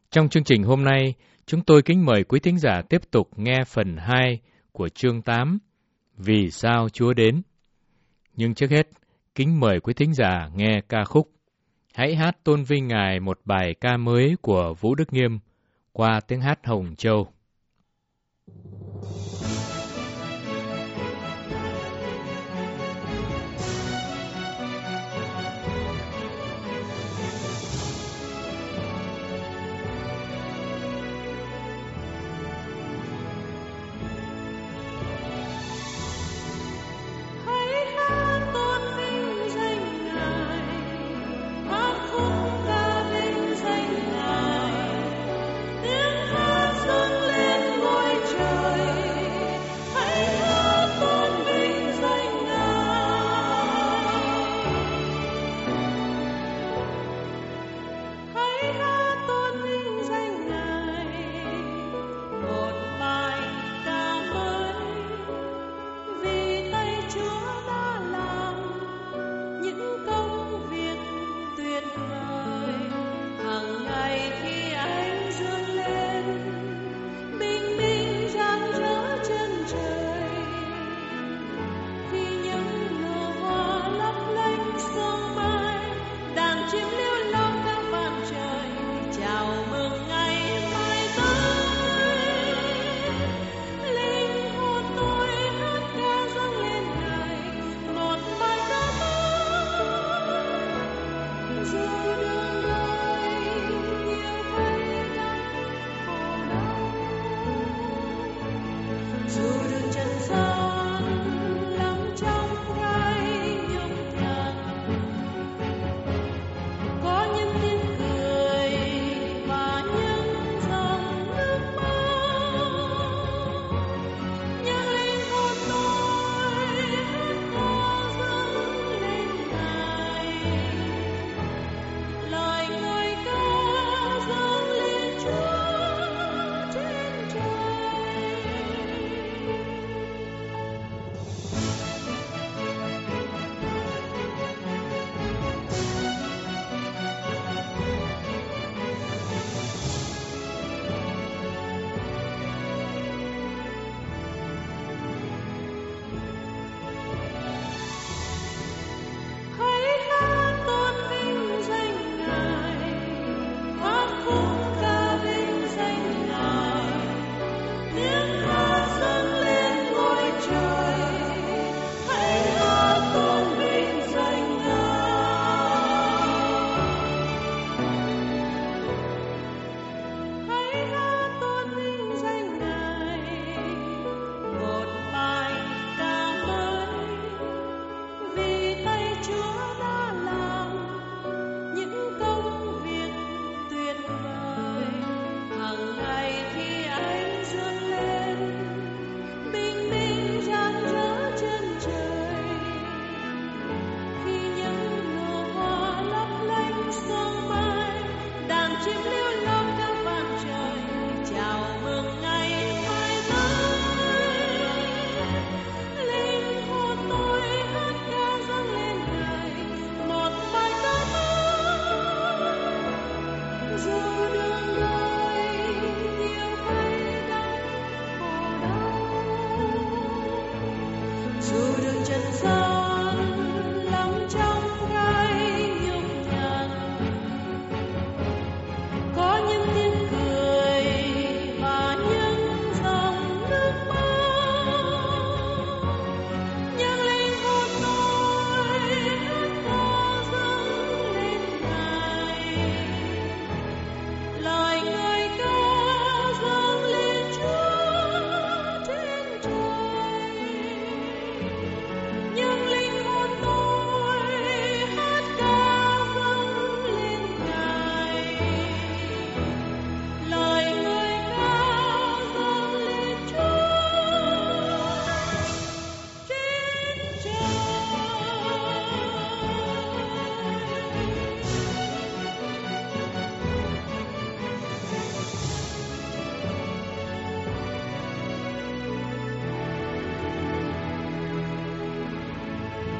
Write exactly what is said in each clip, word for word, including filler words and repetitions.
Trong chương trình hôm nay, chúng tôi kính mời quý thính giả tiếp tục nghe phần hai của chương tám, Vì sao Chúa đến? Nhưng trước hết, kính mời quý thính giả nghe ca khúc Hãy hát tôn vinh Ngài, một bài ca mới của Vũ Đức Nghiêm qua tiếng hát Hồng Châu.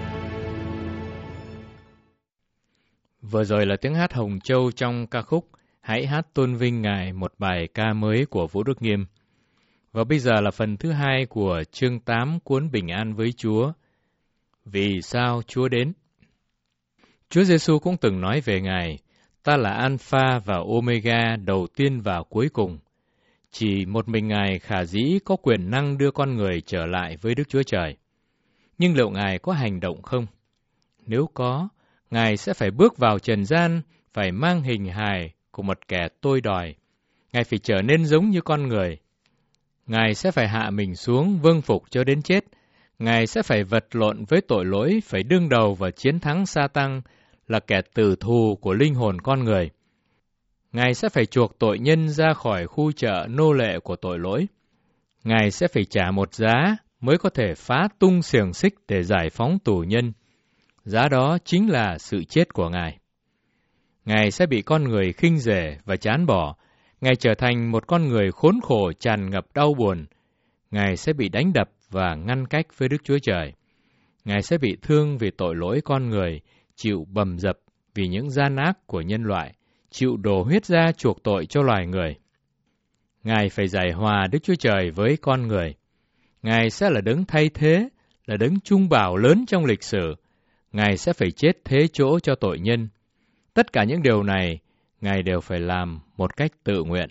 Vừa rồi là tiếng hát Hồng Châu trong ca khúc hãy hát tôn vinh Ngài một bài ca mới của Vũ Đức Nghiêm. Và bây giờ là phần thứ hai của chương tám cuốn Bình An với Chúa. Vì sao Chúa đến? Chúa Giêsu cũng từng nói về Ngài, ta là Alpha và Omega, đầu tiên và cuối cùng. Chỉ một mình Ngài khả dĩ có quyền năng đưa con người trở lại với Đức Chúa Trời. Nhưng liệu Ngài có hành động không? Nếu có, Ngài sẽ phải bước vào trần gian, phải mang hình hài của một kẻ tôi đòi. Ngài phải trở nên giống như con người. Ngài sẽ phải hạ mình xuống vâng phục cho đến chết. Ngài sẽ phải vật lộn với tội lỗi, phải đương đầu và chiến thắng Sa-tăng, là kẻ tử thù của linh hồn con người. Ngài sẽ phải chuộc tội nhân ra khỏi khu chợ nô lệ của tội lỗi. Ngài sẽ phải trả một giá mới có thể phá tung xiềng xích để giải phóng tù nhân. Giá đó chính là sự chết của Ngài. Ngài sẽ bị con người khinh rể và chán bỏ. Ngài trở thành một con người khốn khổ tràn ngập đau buồn. Ngài sẽ bị đánh đập và ngăn cách với Đức Chúa Trời. Ngài sẽ bị thương vì tội lỗi con người, chịu bầm dập vì những gian ác của nhân loại, chịu đổ huyết ra chuộc tội cho loài người. Ngài phải giải hòa Đức Chúa Trời với con người. Ngài sẽ là đấng thay thế, là đấng trung bảo lớn trong lịch sử. Ngài sẽ phải chết thế chỗ cho tội nhân. Tất cả những điều này, Ngài đều phải làm một cách tự nguyện.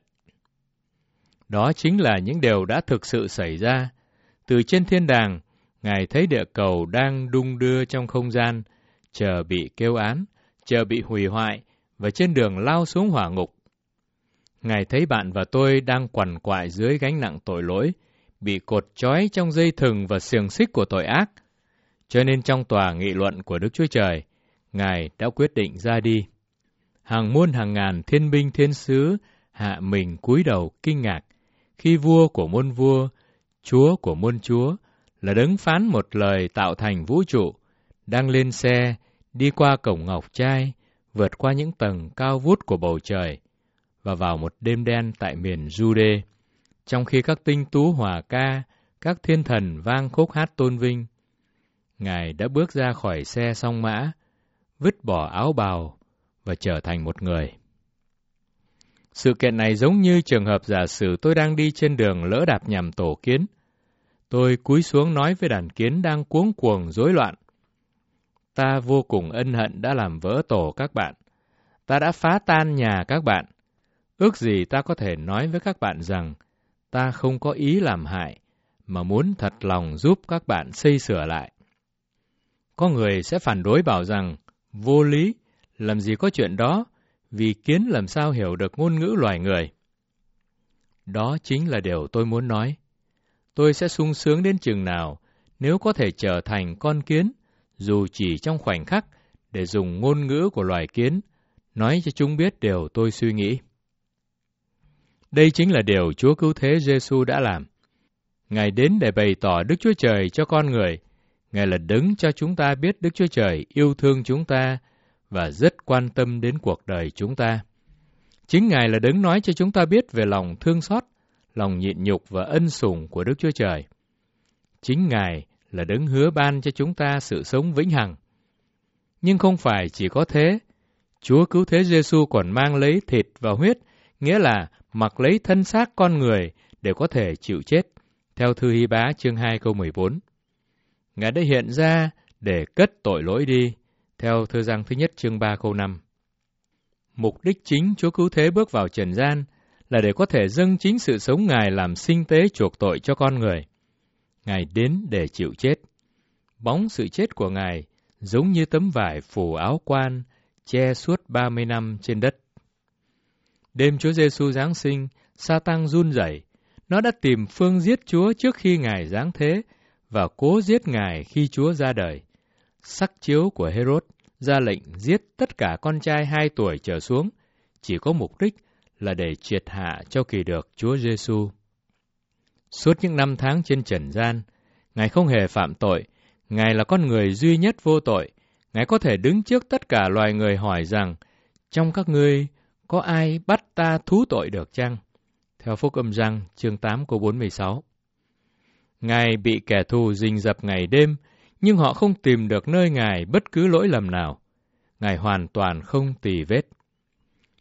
Đó chính là những điều đã thực sự xảy ra. Từ trên thiên đàng, Ngài thấy địa cầu đang đung đưa trong không gian, chờ bị kêu án, chờ bị hủy hoại, và trên đường lao xuống hỏa ngục. Ngài thấy bạn và tôi đang quằn quại dưới gánh nặng tội lỗi, bị cột trói trong dây thừng và xiềng xích của tội ác. Cho nên trong tòa nghị luận của Đức Chúa Trời, Ngài đã quyết định ra đi. Hàng muôn hàng ngàn thiên binh thiên sứ hạ mình cúi đầu kinh ngạc, khi vua của muôn vua, Chúa của muôn chúa, là đấng phán một lời tạo thành vũ trụ, đang lên xe, đi qua cổng ngọc trai, vượt qua những tầng cao vút của bầu trời, và vào một đêm đen tại miền Giu-đê, trong khi các tinh tú hòa ca, các thiên thần vang khúc hát tôn vinh. Ngài đã bước ra khỏi xe song mã, vứt bỏ áo bào và trở thành một người. Sự kiện này giống như trường hợp giả sử tôi đang đi trên đường lỡ đạp nhầm tổ kiến. Tôi cúi xuống nói với đàn kiến đang cuống cuồng rối loạn. Ta vô cùng ân hận đã làm vỡ tổ các bạn. Ta đã phá tan nhà các bạn. Ước gì ta có thể nói với các bạn rằng ta không có ý làm hại, mà muốn thật lòng giúp các bạn xây sửa lại. Có người sẽ phản đối bảo rằng vô lý, làm gì có chuyện đó, vì kiến làm sao hiểu được ngôn ngữ loài người. Đó chính là điều tôi muốn nói. Tôi sẽ sung sướng đến chừng nào nếu có thể trở thành con kiến, dù chỉ trong khoảnh khắc, để dùng ngôn ngữ của loài kiến, nói cho chúng biết điều tôi suy nghĩ. Đây chính là điều Chúa Cứu Thế Giêsu đã làm. Ngài đến để bày tỏ Đức Chúa Trời cho con người. Ngài là đấng cho chúng ta biết Đức Chúa Trời yêu thương chúng ta và rất quan tâm đến cuộc đời chúng ta. Chính Ngài là đấng nói cho chúng ta biết về lòng thương xót, lòng nhịn nhục và ân sủng của Đức Chúa Trời. Chính Ngài là đấng hứa ban cho chúng ta sự sống vĩnh hằng. Nhưng không phải chỉ có thế, Chúa Cứu Thế Giêsu còn mang lấy thịt và huyết, nghĩa là mặc lấy thân xác con người để có thể chịu chết, theo thư Hy-bá chương hai câu mười bốn. Ngài đã hiện ra để cất tội lỗi đi, theo thư Giăng thứ nhất chương ba câu năm. Mục đích chính Chúa Cứu Thế bước vào trần gian là để có thể dâng chính sự sống Ngài làm sinh tế chuộc tội cho con người. Ngài đến để chịu chết. Bóng sự chết của Ngài giống như tấm vải phủ áo quan, che suốt ba mươi năm trên đất. Đêm Chúa Giêsu giáng sinh, Sa-tăng run rẩy. Nó đã tìm phương giết Chúa trước khi Ngài giáng thế và cố giết Ngài khi Chúa ra đời. Sắc chiếu của Hê-rốt ra lệnh giết tất cả con trai hai tuổi trở xuống, chỉ có mục đích là để triệt hạ cho kỳ được Chúa Giêsu. Suốt những năm tháng trên trần gian, Ngài không hề phạm tội. Ngài là con người duy nhất vô tội. Ngài có thể đứng trước tất cả loài người hỏi rằng, trong các ngươi có ai bắt ta thú tội được chăng? Theo Phúc Âm Giăng, chương tám câu bốn mươi sáu. Ngài bị kẻ thù rình rập ngày đêm, nhưng họ không tìm được nơi Ngài bất cứ lỗi lầm nào. Ngài hoàn toàn không tì vết.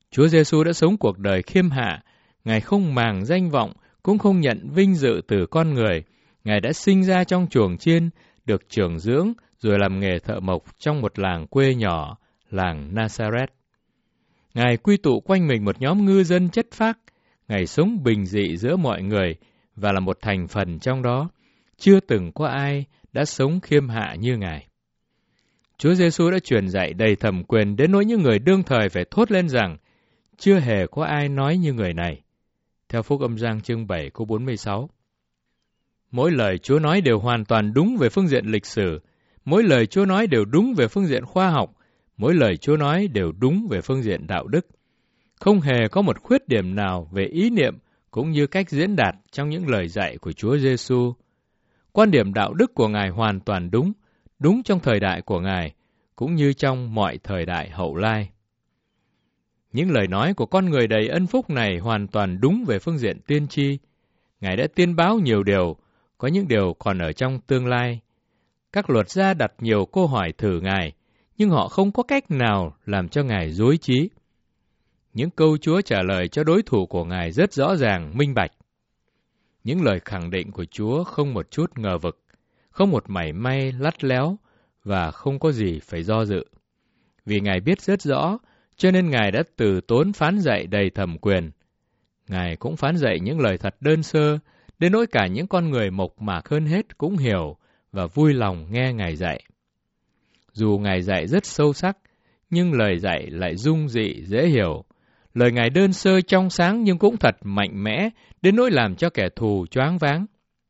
Chúa Giêsu đã sống cuộc đời khiêm hạ, Ngài không màng danh vọng, cũng không nhận vinh dự từ con người. Ngài đã sinh ra trong chuồng chiên, được trưởng dưỡng, rồi làm nghề thợ mộc trong một làng quê nhỏ, làng Nazareth. Ngài quy tụ quanh mình một nhóm ngư dân chất phác. Ngài sống bình dị giữa mọi người và là một thành phần trong đó. Chưa từng có ai đã sống khiêm hạ như Ngài. Chúa Giêsu đã truyền dạy đầy thẩm quyền đến nỗi những người đương thời phải thốt lên rằng chưa hề có ai nói như người này. Theo Phúc Âm Giang chương bảy câu bốn mươi sáu. Mỗi lời Chúa nói đều hoàn toàn đúng về phương diện lịch sử, mỗi lời Chúa nói đều đúng về phương diện khoa học, mỗi lời Chúa nói đều đúng về phương diện đạo đức. Không hề có một khuyết điểm nào về ý niệm cũng như cách diễn đạt trong những lời dạy của Chúa Giêsu. Quan điểm đạo đức của Ngài hoàn toàn đúng, đúng trong thời đại của Ngài, cũng như trong mọi thời đại hậu lai. Những lời nói của con người đầy ân phúc này hoàn toàn đúng về phương diện tiên tri. Ngài đã tiên báo nhiều điều, có những điều còn ở trong tương lai. Các luật gia đặt nhiều câu hỏi thử Ngài, nhưng họ không có cách nào làm cho Ngài rối trí. Những câu Chúa trả lời cho đối thủ của Ngài rất rõ ràng, minh bạch. Những lời khẳng định của Chúa không một chút ngờ vực, không một mảy may lắt léo và không có gì phải do dự. Vì Ngài biết rất rõ, cho nên Ngài đã từ tốn phán dạy đầy thẩm quyền. Ngài cũng phán dạy những lời thật đơn sơ, đến nỗi cả những con người mộc mạc hơn hết cũng hiểu và vui lòng nghe Ngài dạy. Dù Ngài dạy rất sâu sắc, nhưng lời dạy lại dung dị, dễ hiểu. Lời Ngài đơn sơ trong sáng nhưng cũng thật mạnh mẽ, đến nỗi làm cho kẻ thù choáng váng.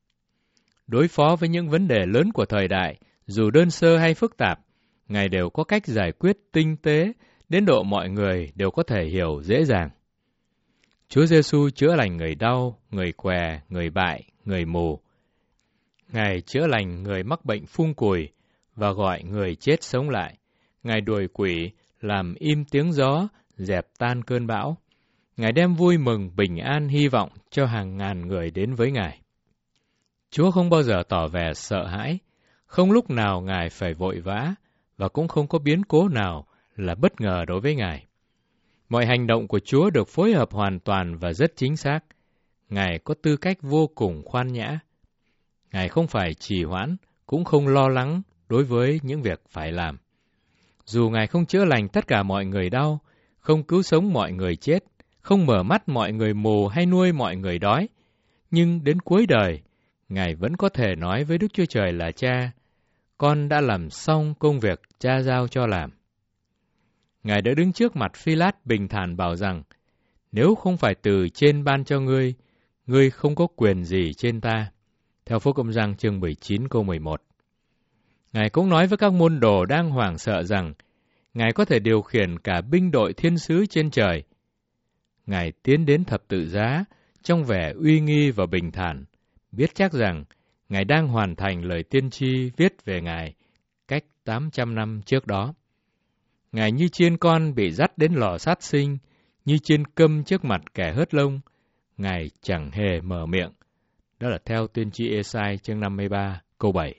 Đối phó với những vấn đề lớn của thời đại, dù đơn sơ hay phức tạp, Ngài đều có cách giải quyết tinh tế, đến độ mọi người đều có thể hiểu dễ dàng. Chúa Giêsu chữa lành người đau, người què, người bại, người mù. Ngài chữa lành người mắc bệnh phung cùi và gọi người chết sống lại. Ngài đuổi quỷ, làm im tiếng gió, dẹp tan cơn bão. Ngài đem vui mừng, bình an, hy vọng cho hàng ngàn người đến với Ngài. Chúa không bao giờ tỏ vẻ sợ hãi, không lúc nào Ngài phải vội vã, và cũng không có biến cố nào là bất ngờ đối với Ngài. Mọi hành động của Chúa được phối hợp hoàn toàn và rất chính xác. Ngài có tư cách vô cùng khoan nhã. Ngài không phải trì hoãn, cũng không lo lắng đối với những việc phải làm. Dù Ngài không chữa lành tất cả mọi người đau, không cứu sống mọi người chết, không mở mắt mọi người mù hay nuôi mọi người đói, nhưng đến cuối đời, Ngài vẫn có thể nói với Đức Chúa Trời là Cha, con đã làm xong công việc Cha giao cho làm. Ngài đã đứng trước mặt Phi-lát bình thản bảo rằng, nếu không phải từ trên ban cho ngươi, ngươi không có quyền gì trên ta. Theo Phúc Âm Giang chương mười chín câu mười một. Ngài cũng nói với các môn đồ đang hoảng sợ rằng, Ngài có thể điều khiển cả binh đội thiên sứ trên trời. Ngài tiến đến thập tự giá trong vẻ uy nghi và bình thản, biết chắc rằng Ngài đang hoàn thành lời tiên tri viết về Ngài cách tám trăm năm trước đó. Ngài như chiên con bị dắt đến lò sát sinh, như chiên câm trước mặt kẻ hớt lông, Ngài chẳng hề mở miệng. Đó là theo tiên tri Ê-sai chương năm mươi ba câu bảy.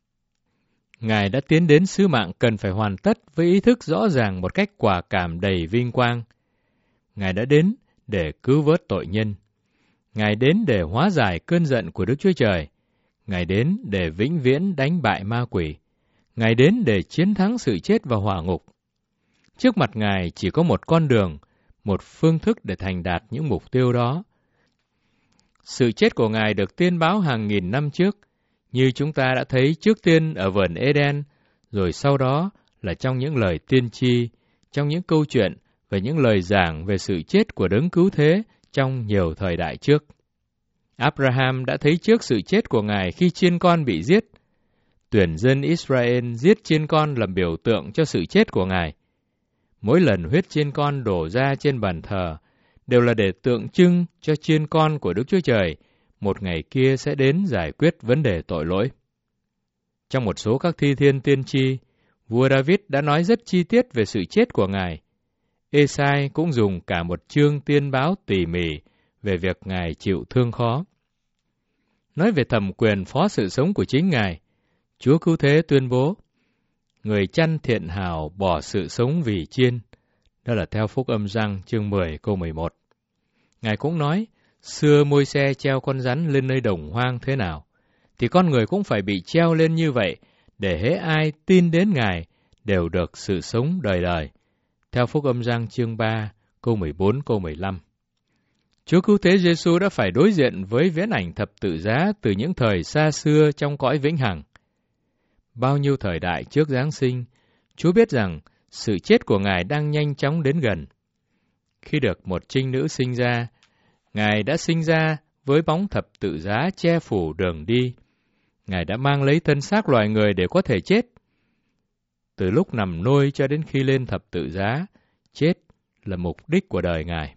Ngài đã tiến đến sứ mạng cần phải hoàn tất với ý thức rõ ràng một cách quả cảm đầy vinh quang. Ngài đã đến để cứu vớt tội nhân. Ngài đến để hóa giải cơn giận của Đức Chúa Trời. Ngài đến để vĩnh viễn đánh bại ma quỷ. Ngài đến để chiến thắng sự chết và hỏa ngục. Trước mặt Ngài chỉ có một con đường, một phương thức để thành đạt những mục tiêu đó. Sự chết của Ngài được tiên báo hàng nghìn năm trước, như chúng ta đã thấy trước tiên ở vườn Eden, rồi sau đó là trong những lời tiên tri, trong những câu chuyện về những lời giảng về sự chết của đấng cứu thế trong nhiều thời đại trước. Abraham đã thấy trước sự chết của Ngài khi chiên con bị giết. Tuyển dân Israel giết chiên con làm biểu tượng cho sự chết của Ngài. Mỗi lần huyết chiên con đổ ra trên bàn thờ đều là để tượng trưng cho chiên con của Đức Chúa Trời một ngày kia sẽ đến giải quyết vấn đề tội lỗi. Trong một số các thi thiên tiên tri, vua David đã nói rất chi tiết về sự chết của Ngài. Ê-sai cũng dùng cả một chương tiên báo tỉ mỉ về việc Ngài chịu thương khó. Nói về thẩm quyền phó sự sống của chính Ngài, Chúa Cứu Thế tuyên bố, người chăn thiện hảo bỏ sự sống vì chiên. Đó là theo Phúc Âm Giăng chương mười câu mười một. Ngài cũng nói, xưa Môi-se treo con rắn lên nơi đồng hoang thế nào, thì con người cũng phải bị treo lên như vậy, để hễ ai tin đến Ngài đều được sự sống đời đời. Theo Phúc Âm Giăng chương ba câu mười bốn câu mười lăm. Chúa Cứu Thế Giêsu đã phải đối diện với viễn ảnh thập tự giá từ những thời xa xưa trong cõi vĩnh hằng. Bao nhiêu thời đại trước Giáng sinh, Chúa biết rằng sự chết của Ngài đang nhanh chóng đến gần. Khi được một trinh nữ sinh ra, Ngài đã sinh ra với bóng thập tự giá che phủ đường đi. Ngài đã mang lấy thân xác loài người để có thể chết. Từ lúc nằm nôi cho đến khi lên thập tự giá, chết là mục đích của đời Ngài.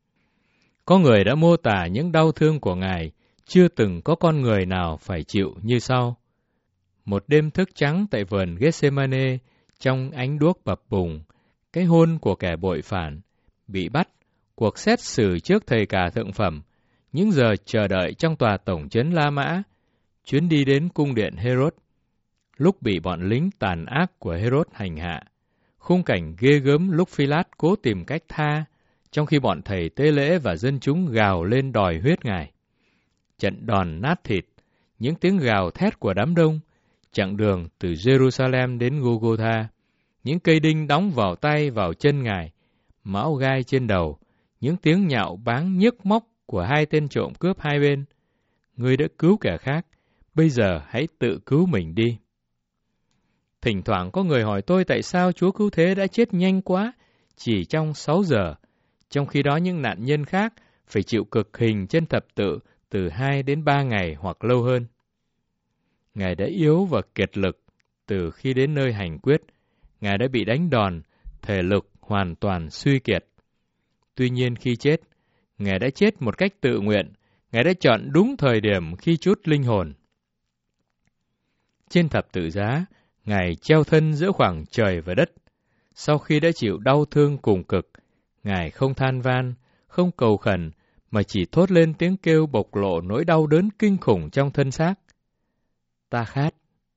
Có người đã mô tả những đau thương của Ngài chưa từng có con người nào phải chịu như sau. Một đêm thức trắng tại vườn Gethsemane, trong ánh đuốc bập bùng, cái hôn của kẻ bội phản, bị bắt, cuộc xét xử trước thầy cả thượng phẩm, những giờ chờ đợi trong tòa tổng trấn La Mã, chuyến đi đến cung điện Herod, lúc bị bọn lính tàn ác của Herod hành hạ, khung cảnh ghê gớm lúc Phi-lát cố tìm cách tha, trong khi bọn thầy tế lễ và dân chúng gào lên đòi huyết Ngài. Trận đòn nát thịt, những tiếng gào thét của đám đông, chặng đường từ Jerusalem đến Golgotha, những cây đinh đóng vào tay vào chân Ngài, mão gai trên đầu, những tiếng nhạo báng nhức móc của hai tên trộm cướp hai bên. Ngươi đã cứu kẻ khác, bây giờ hãy tự cứu mình đi. Thỉnh thoảng có người hỏi tôi tại sao Chúa Cứu Thế đã chết nhanh quá, chỉ trong sáu giờ, trong khi đó những nạn nhân khác phải chịu cực hình trên thập tự từ hai đến ba ngày hoặc lâu hơn. Ngài đã yếu và kiệt lực từ khi đến nơi hành quyết. Ngài đã bị đánh đòn, thể lực hoàn toàn suy kiệt. Tuy nhiên khi chết, Ngài đã chết một cách tự nguyện. Ngài đã chọn đúng thời điểm khi trút linh hồn. Trên thập tự giá, Ngài treo thân giữa khoảng trời và đất. Sau khi đã chịu đau thương cùng cực, Ngài không than van, không cầu khẩn, mà chỉ thốt lên tiếng kêu bộc lộ nỗi đau đớn kinh khủng trong thân xác. Ta khát.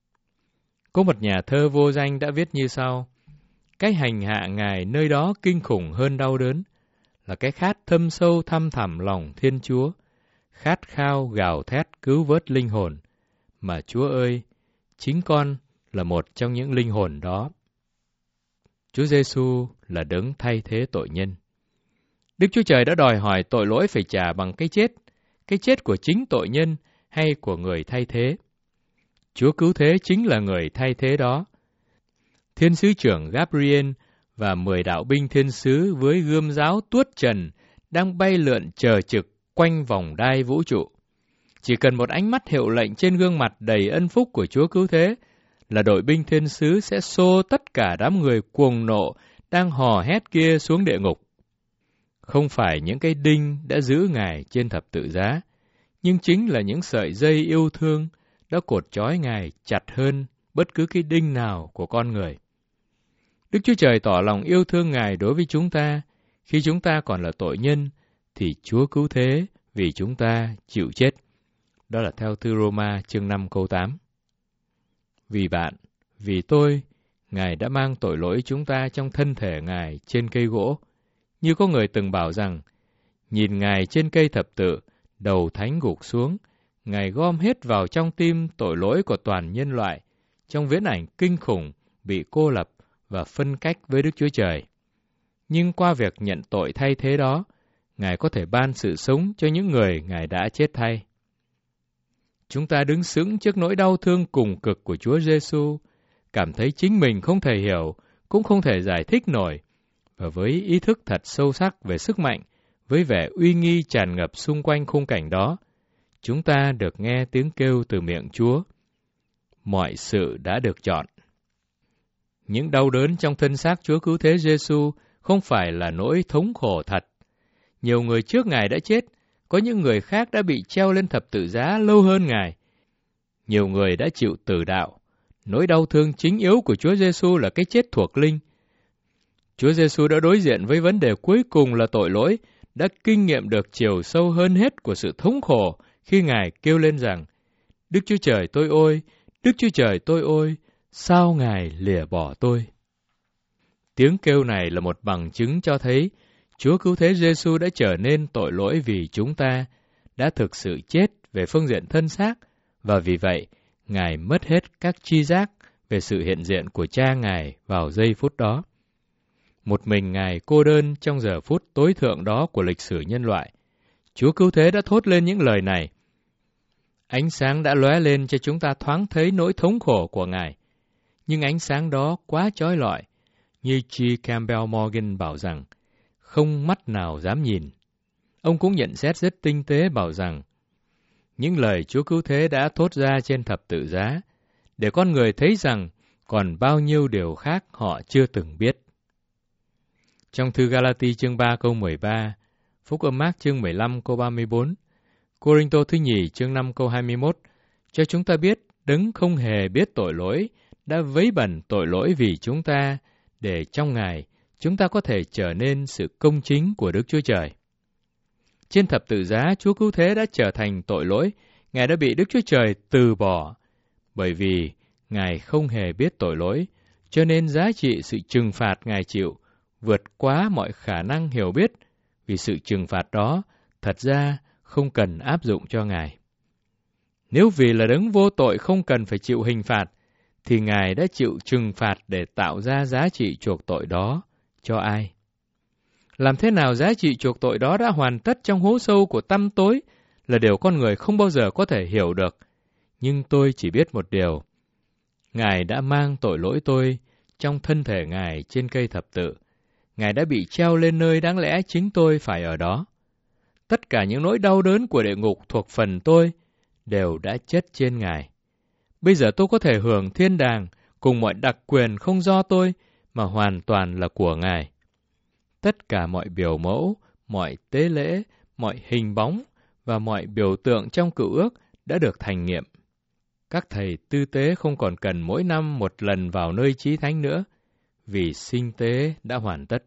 Có một nhà thơ vô danh đã viết như sau: cái hành hạ Ngài nơi đó kinh khủng hơn đau đớn, là cái khát thâm sâu thăm thẳm lòng Thiên Chúa, khát khao gào thét cứu vớt linh hồn, mà Chúa ơi, chính con là một trong những linh hồn đó. Chúa Giêsu là đấng thay thế tội nhân. Đức Chúa Trời đã đòi hỏi tội lỗi phải trả bằng cái chết, cái chết của chính tội nhân hay của người thay thế. Chúa Cứu Thế chính là người thay thế đó. Thiên sứ trưởng Gabriel và mười đạo binh thiên sứ với gươm giáo tuốt trần đang bay lượn chờ trực quanh vòng đai vũ trụ. Chỉ cần một ánh mắt hiệu lệnh trên gương mặt đầy ân phúc của Chúa Cứu Thế là đội binh thiên sứ sẽ xô tất cả đám người cuồng nộ đang hò hét kia xuống địa ngục. Không phải những cái đinh đã giữ Ngài trên thập tự giá, nhưng chính là những sợi dây yêu thương đã cột trói Ngài chặt hơn bất cứ cái đinh nào của con người. Đức Chúa Trời tỏ lòng yêu thương Ngài đối với chúng ta. Khi chúng ta còn là tội nhân, thì Chúa Cứu Thế vì chúng ta chịu chết. Đó là theo thư Roma chương năm câu tám. Vì bạn, vì tôi, Ngài đã mang tội lỗi chúng ta trong thân thể Ngài trên cây gỗ. Như có người từng bảo rằng, nhìn Ngài trên cây thập tự, đầu thánh gục xuống, Ngài gom hết vào trong tim tội lỗi của toàn nhân loại, trong viễn ảnh kinh khủng bị cô lập và phân cách với Đức Chúa Trời. Nhưng qua việc nhận tội thay thế đó, Ngài có thể ban sự sống cho những người Ngài đã chết thay. Chúng ta đứng sững trước nỗi đau thương cùng cực của Chúa Giêsu, cảm thấy chính mình không thể hiểu, cũng không thể giải thích nổi, và với ý thức thật sâu sắc về sức mạnh, với vẻ uy nghi tràn ngập xung quanh khung cảnh đó, chúng ta được nghe tiếng kêu từ miệng Chúa: mọi sự đã được chọn. Những đau đớn trong thân xác Chúa Cứu Thế Giêsu không phải là nỗi thống khổ thật. Nhiều người trước Ngài đã chết, có những người khác đã bị treo lên thập tự giá lâu hơn Ngài. Nhiều người đã chịu tử đạo. Nỗi đau thương chính yếu của Chúa Giêsu là cái chết thuộc linh. Chúa Giêsu đã đối diện với vấn đề cuối cùng là tội lỗi, đã kinh nghiệm được chiều sâu hơn hết của sự thống khổ khi Ngài kêu lên rằng: Đức Chúa Trời tôi ơi, Đức Chúa Trời tôi ơi, sao Ngài lìa bỏ tôi? Tiếng kêu này là một bằng chứng cho thấy Chúa Cứu Thế Giêsu đã trở nên tội lỗi vì chúng ta, đã thực sự chết về phương diện thân xác, và vì vậy, Ngài mất hết các tri giác về sự hiện diện của Cha Ngài vào giây phút đó. Một mình Ngài cô đơn trong giờ phút tối thượng đó của lịch sử nhân loại. Chúa Cứu Thế đã thốt lên những lời này. Ánh sáng đã lóe lên cho chúng ta thoáng thấy nỗi thống khổ của Ngài. Nhưng ánh sáng đó quá chói lọi, như G. Campbell Morgan bảo rằng, không mắt nào dám nhìn. Ông cũng nhận xét rất tinh tế bảo rằng, những lời Chúa Cứu Thế đã thốt ra trên thập tự giá, để con người thấy rằng còn bao nhiêu điều khác họ chưa từng biết. Trong thư Galati chương ba câu mười ba, Phúc âm Mác chương mười lăm câu ba mươi bốn, Cô-rinh-tô thứ nhì chương năm câu hai mươi mốt, cho chúng ta biết Đấng không hề biết tội lỗi đã vấy bẩn tội lỗi vì chúng ta, để trong Ngài chúng ta có thể trở nên sự công chính của Đức Chúa Trời. Trên thập tự giá, Chúa Cứu Thế đã trở thành tội lỗi, Ngài đã bị Đức Chúa Trời từ bỏ, bởi vì Ngài không hề biết tội lỗi, cho nên giá trị sự trừng phạt Ngài chịu vượt quá mọi khả năng hiểu biết, vì sự trừng phạt đó thật ra không cần áp dụng cho Ngài. Nếu vì là đấng vô tội không cần phải chịu hình phạt, thì Ngài đã chịu trừng phạt để tạo ra giá trị chuộc tội đó cho ai? Làm thế nào giá trị chuộc tội đó đã hoàn tất trong hố sâu của tăm tối là điều con người không bao giờ có thể hiểu được. Nhưng tôi chỉ biết một điều. Ngài đã mang tội lỗi tôi trong thân thể Ngài trên cây thập tự. Ngài đã bị treo lên nơi đáng lẽ chính tôi phải ở đó. Tất cả những nỗi đau đớn của địa ngục thuộc phần tôi đều đã chất trên Ngài. Bây giờ tôi có thể hưởng thiên đàng cùng mọi đặc quyền không do tôi mà hoàn toàn là của Ngài. Tất cả mọi biểu mẫu, mọi tế lễ, mọi hình bóng và mọi biểu tượng trong cựu ước đã được thành nghiệm. Các thầy tư tế không còn cần mỗi năm một lần vào nơi chí thánh nữa, vì sinh tế đã hoàn tất.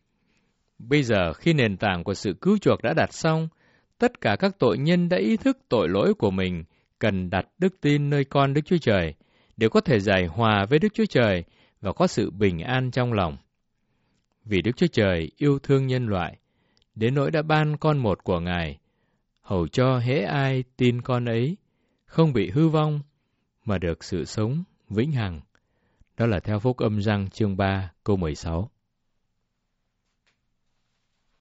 Bây giờ khi nền tảng của sự cứu chuộc đã đặt xong, tất cả các tội nhân đã ý thức tội lỗi của mình cần đặt đức tin nơi con Đức Chúa Trời, để có thể giải hòa với Đức Chúa Trời và có sự bình an trong lòng. Vì Đức Chúa Trời yêu thương nhân loại, đến nỗi đã ban con một của Ngài, hầu cho hễ ai tin con ấy, không bị hư vong, mà được sự sống vĩnh hằng. Đó là theo Phúc âm Giăng chương ba câu mười sáu.